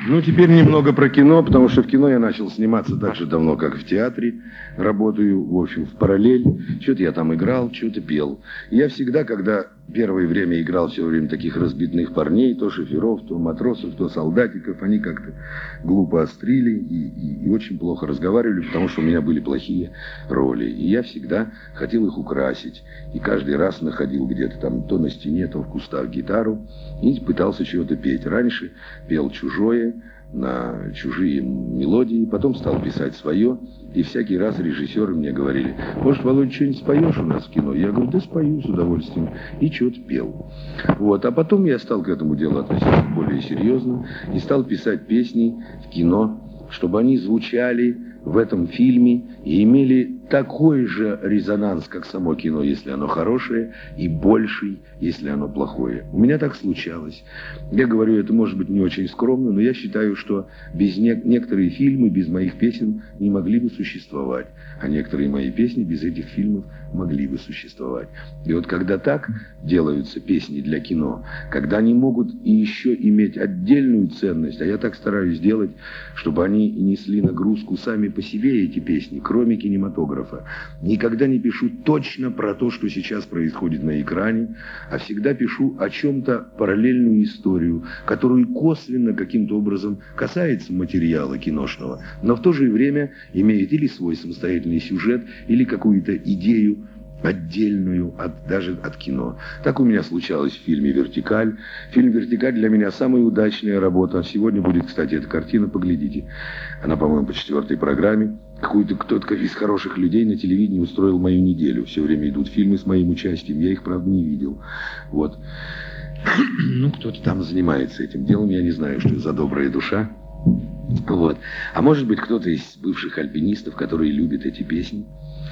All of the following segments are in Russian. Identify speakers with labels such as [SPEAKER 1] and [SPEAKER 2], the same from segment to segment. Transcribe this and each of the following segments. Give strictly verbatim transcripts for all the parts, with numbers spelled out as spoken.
[SPEAKER 1] Ну, теперь немного про кино, потому что в кино я начал сниматься так же давно, как в театре. Работаю, в общем, в параллель. Что-то я там играл, что-то пел. Я всегда, когда первое время играл все время таких разбитных парней, то шоферов, то матросов, то солдатиков, они как-то глупо острили и, и, и очень плохо разговаривали, потому что у меня были плохие роли. И я всегда хотел их украсить. И каждый раз находил где-то там то на стене, то в кустах гитару и пытался чего-то петь. Раньше пел чужое, на чужие мелодии, потом стал писать свое, и всякий раз режиссеры мне говорили: может, Володя, что-нибудь споешь у нас в кино? Я говорю: да спою с удовольствием, и что-то пел. Вот. А потом я стал к этому делу относиться более серьезно и стал писать песни в кино, чтобы они звучали в этом фильме и имели такой же резонанс, как само кино, если оно хорошее, и больший, если оно плохое. У меня так случалось. Я говорю, это может быть не очень скромно, но я считаю, что без не- некоторые фильмы, без моих песен не могли бы существовать, а некоторые мои песни без этих фильмов могли бы существовать. И вот когда так делаются песни для кино, когда они могут и еще иметь отдельную ценность, а я так стараюсь сделать, чтобы они несли нагрузку сами по себе, эти песни, кроме кинематографа. Никогда не пишу точно про то, что сейчас происходит на экране, а всегда пишу о чем-то параллельную историю, которую косвенно каким-то образом касается материала киношного, но в то же время имеет или свой самостоятельный сюжет, или какую-то идею отдельную от, даже от кино. Так у меня случалось в фильме «Вертикаль». Фильм «Вертикаль» для меня самая удачная работа. Сегодня будет, кстати, эта картина, поглядите. Она, по-моему, по четвертой программе. Какой-то кто-то из хороших людей на телевидении устроил мою неделю. Все время идут фильмы с моим участием. Я их, правда, не видел. Вот. Ну, кто-то там занимается этим делом. Я не знаю, что это за добрая душа. Вот. А может быть, кто-то из бывших альпинистов, которые любят эти песни.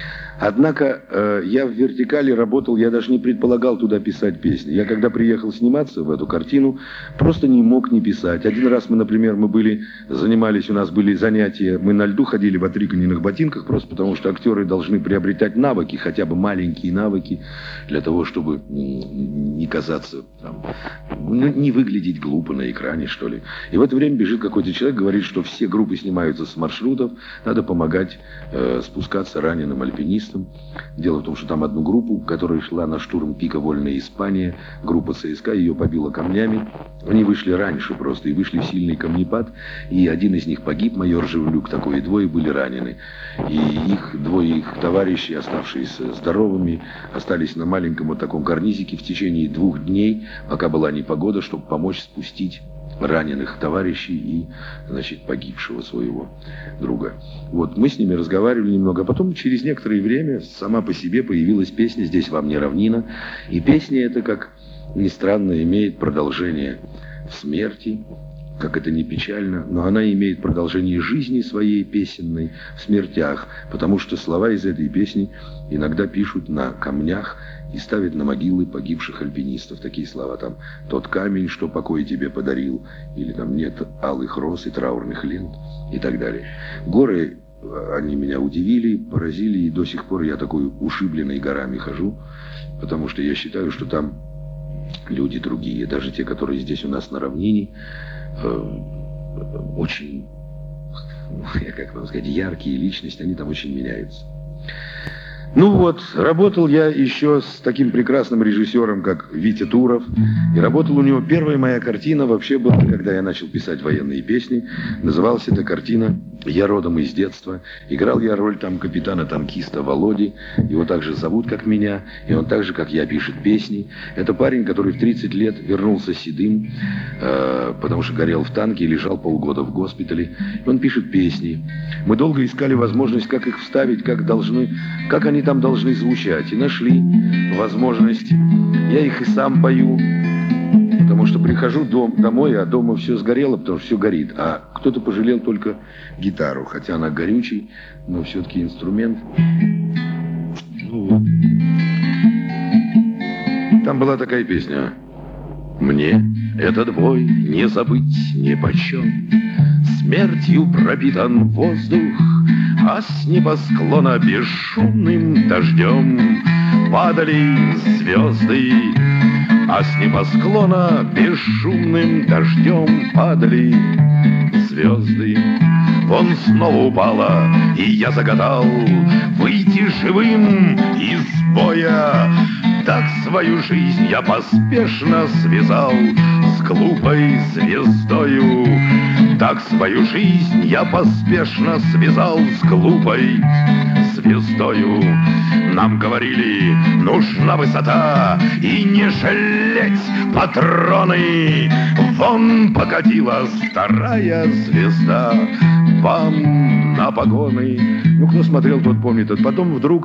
[SPEAKER 1] Однако э, я в «Вертикали» работал, я даже не предполагал туда писать песни. Я когда приехал сниматься в эту картину, просто не мог не писать. Один раз мы, например, мы были, занимались, у нас были занятия, мы на льду ходили в отриканенных ботинках, просто потому что актеры должны приобретать навыки, хотя бы маленькие навыки, для того, чтобы не казаться, там, не выглядеть глупо на экране, что ли. И в это время бежит какой-то человек, говорит, что все группы снимаются с маршрутов, надо помогать э, спускаться раненым альпинистам. Дело в том, что там одну группу, которая шла на штурм пика Вольная Испания, группа ЦСКА, ее побила камнями. Они вышли раньше просто, и вышли в сильный камнепад, и один из них погиб, майор Живлюк, такой, и двое были ранены. И их, двое их товарищей, оставшиеся здоровыми, остались на маленьком вот таком карнизике в течение двух дней, пока была непогода, чтобы помочь спустить раненых товарищей и, значит, погибшего своего друга. Вот, мы с ними разговаривали немного, а потом через некоторое время сама по себе появилась песня «Здесь вам не равнина». И песня эта, как ни странно, имеет продолжение в смерти, как это ни печально, но она имеет продолжение жизни своей песенной в смертях, потому что слова из этой песни иногда пишут на камнях и ставят на могилы погибших альпинистов. Такие слова там: «Тот камень, что покой тебе подарил», или там «Нет алых роз и траурных лент», и так далее. Горы, они меня удивили, поразили, и до сих пор я такой ушибленный горами хожу, потому что я считаю, что там люди другие, даже те, которые здесь у нас на равнине, э, очень, как вам сказать, яркие личности, они там очень меняются. Ну вот, работал я еще с таким прекрасным режиссером, как Витя Туров. И работал у него, первая моя картина вообще была, когда я начал писать военные песни. Называлась эта картина «Я родом из детства». Играл я роль там капитана-танкиста Володи. Его также зовут, как меня. И он так же, как я, пишет песни. Это парень, который в тридцать лет вернулся седым, э, потому что горел в танке и лежал полгода в госпитале. И он пишет песни. Мы долго искали возможность, как их вставить, как должны, как они там должны звучать. И нашли возможность. Я их и сам пою, потому что прихожу дом, домой, а дома все сгорело, потому что все горит. А кто-то пожалел только гитару, хотя она горючий, но все-таки инструмент. Ну вот. Там была такая песня. Мне этот бой не забыть нипочем. Смертью пропитан воздух, а с небосклона бесшумным дождем падали звезды. А с небосклона бесшумным дождем падали звезды. Вон снова упала, и я загадал выйти живым из боя. Так свою жизнь я поспешно связал с глупой звездою. Так свою жизнь я поспешно связал с глупой звездою. Нам говорили, нужна высота и не жалеть патроны. Вон покатилась вторая звезда вам на погоны. Ну, кто смотрел, тот помнит. Потом вдруг